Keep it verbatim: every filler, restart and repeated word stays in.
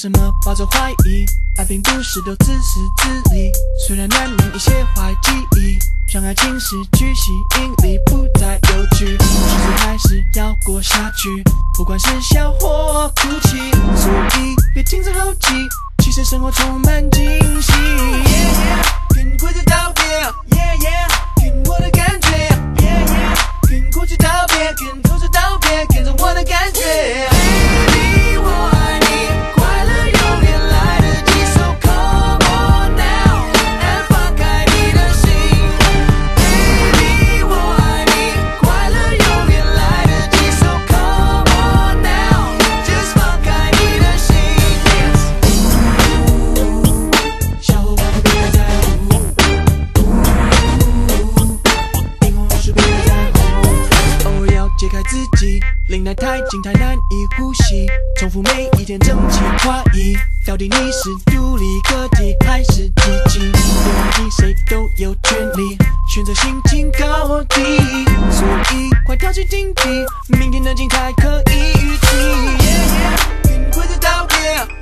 什么抱着怀疑？爱并不是都自私自利，虽然难免一些坏记忆，让爱情失去吸引力，不再有趣。日子还是要过下去，不管是笑或哭泣，所以别停止好奇，其实生活充满惊喜。Yeah yeah， 跟规则道别 ，Yeah yeah， 跟我的感觉 ，Yeah yeah， 跟过去道别，跟挫折道别，跟着我的感觉。Baby， 我爱你，快乐永远来得及 ，So come on now， and 放开你的心。Baby， 我爱你，快乐永远来得及 ，So come on now，just 放开你的心。小伙伴们别太在乎，萤火虫别太在乎，偶尔要解开自己，领带太紧太难以呼吸，重复每一天整齐划一，到底你是独立个体还是机器？别忘记谁都有权利选择心情高低，所以快跳起顶替，明天的精彩可以预期。Yeah yeah， 跟规则道别。